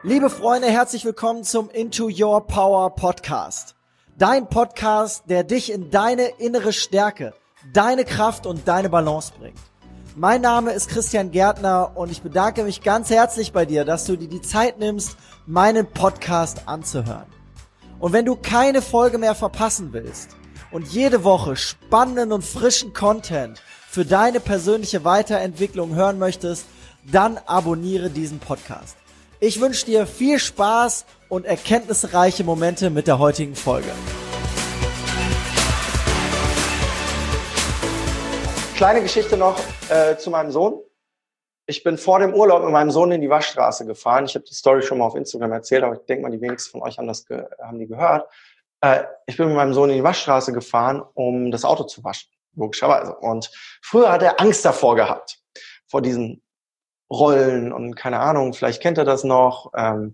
Liebe Freunde, herzlich willkommen zum Into Your Power Podcast. Dein Podcast, der dich in deine innere Stärke, deine Kraft und deine Balance bringt. Mein Name ist Christian Gärtner und ich bedanke mich ganz herzlich bei dir, dass du dir die Zeit nimmst, meinen Podcast anzuhören. Und wenn du keine Folge mehr verpassen willst und jede Woche spannenden und frischen Content für deine persönliche Weiterentwicklung hören möchtest, dann abonniere diesen Podcast. Ich wünsche dir viel Spaß und erkenntnisreiche Momente mit der heutigen Folge. Kleine Geschichte noch zu meinem Sohn. Ich bin vor dem Urlaub mit meinem Sohn in die Waschstraße gefahren. Ich habe die Story schon mal auf Instagram erzählt, aber ich denke mal, die wenigsten von euch haben die gehört. Ich bin mit meinem Sohn in die Waschstraße gefahren, um das Auto zu waschen, logischerweise. Und früher hat er Angst davor gehabt, vor diesen Rollen und keine Ahnung, vielleicht kennt ihr das noch.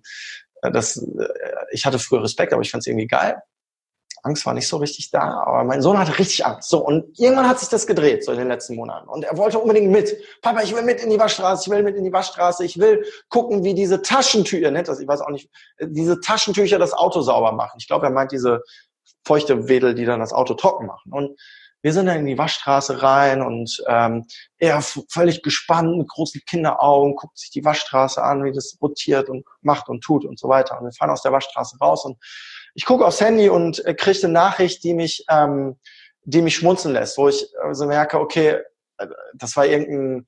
Ich hatte früher Respekt, aber ich fand es irgendwie geil. Angst war nicht so richtig da, aber mein Sohn hatte richtig Angst. So, und irgendwann hat sich das gedreht, so in den letzten Monaten. Und er wollte unbedingt mit. Papa, ich will mit in die Waschstraße, ich will gucken, wie diese Taschentücher, ich weiß auch nicht, diese Taschentücher das Auto sauber machen. Ich glaube, er meint diese feuchte Wedel, die dann das Auto trocken machen. Und wir sind dann in die Waschstraße rein und er völlig gespannt mit großen Kinderaugen, guckt sich die Waschstraße an, wie das rotiert und macht und tut und so weiter. Und wir fahren aus der Waschstraße raus und ich gucke aufs Handy und kriege eine Nachricht, die mich schmunzeln lässt, wo ich so merke, okay, das war irgendeine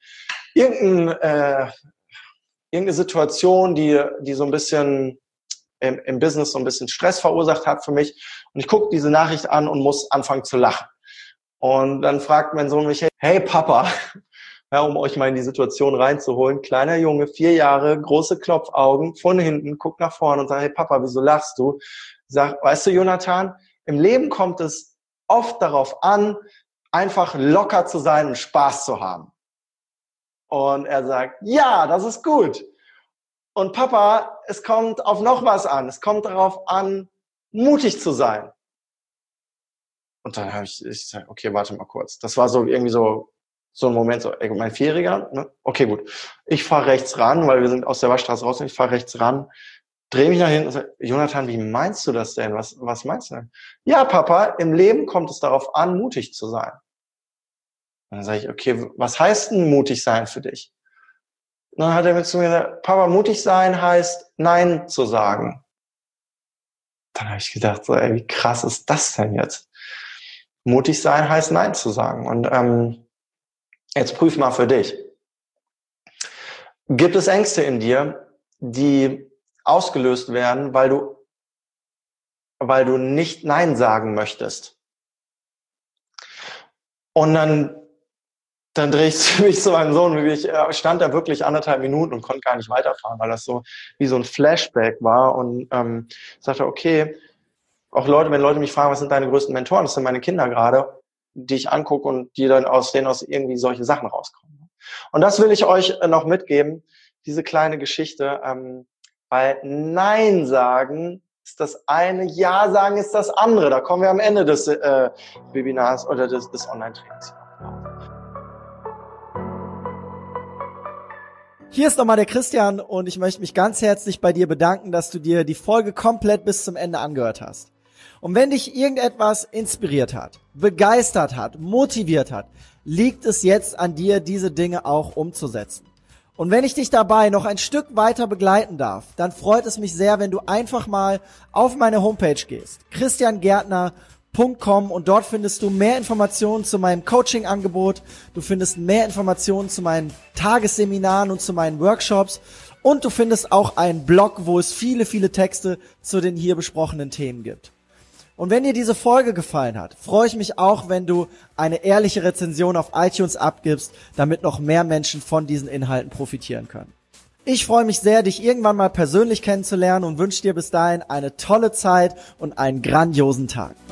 Situation, die so ein bisschen im Business so ein bisschen Stress verursacht hat für mich. Und ich gucke diese Nachricht an und muss anfangen zu lachen. Und dann fragt mein Sohn mich, hey Papa, ja, um euch mal in die Situation reinzuholen, kleiner Junge, 4 Jahre, große Klopfaugen, von hinten, guckt nach vorne und sagt, hey Papa, wieso lachst du? Ich sag, weißt du, Jonathan, im Leben kommt es oft darauf an, einfach locker zu sein und Spaß zu haben. Und er sagt, ja, das ist gut. Und Papa, es kommt auf noch was an. Es kommt darauf an, mutig zu sein. Und dann habe ich gesagt, okay, warte mal kurz. Das war so irgendwie so ein Moment, so, ey, mein Vierjähriger, ne? Okay, gut. Ich fahre rechts ran, weil wir sind aus der Waschstraße raus, und ich fahre rechts ran, drehe mich nach hinten und sage, Jonathan, wie meinst du das denn? Was meinst du denn? Ja, Papa, im Leben kommt es darauf an, mutig zu sein. Und dann sage ich, okay, was heißt denn mutig sein für dich? Und dann hat er mir zu mir gesagt, Papa, mutig sein heißt, Nein zu sagen. Dann habe ich gedacht, so, ey, wie krass ist das denn jetzt? Mutig sein heißt, Nein zu sagen. Und jetzt prüf mal für dich. Gibt es Ängste in dir, die ausgelöst werden, weil du nicht Nein sagen möchtest? Und dann drehe ich mich zu meinem Sohn, ich stand da wirklich 1,5 Minuten und konnte gar nicht weiterfahren, weil das so wie so ein Flashback war, und sagte, okay, auch wenn Leute mich fragen, was sind deine größten Mentoren, das sind meine Kinder gerade, die ich angucke und die dann aus denen irgendwie solche Sachen rauskommen. Und das will ich euch noch mitgeben, diese kleine Geschichte, weil Nein sagen ist das eine, Ja sagen ist das andere. Da kommen wir am Ende des Webinars oder des Online-Trainings. Hier ist nochmal der Christian und ich möchte mich ganz herzlich bei dir bedanken, dass du dir die Folge komplett bis zum Ende angehört hast. Und wenn dich irgendetwas inspiriert hat, begeistert hat, motiviert hat, liegt es jetzt an dir, diese Dinge auch umzusetzen. Und wenn ich dich dabei noch ein Stück weiter begleiten darf, dann freut es mich sehr, wenn du einfach mal auf meine Homepage gehst, christiangärtner.com, und dort findest du mehr Informationen zu meinem Coaching-Angebot, du findest mehr Informationen zu meinen Tagesseminaren und zu meinen Workshops, und du findest auch einen Blog, wo es viele, viele Texte zu den hier besprochenen Themen gibt. Und wenn dir diese Folge gefallen hat, freue ich mich auch, wenn du eine ehrliche Rezension auf iTunes abgibst, damit noch mehr Menschen von diesen Inhalten profitieren können. Ich freue mich sehr, dich irgendwann mal persönlich kennenzulernen und wünsche dir bis dahin eine tolle Zeit und einen grandiosen Tag.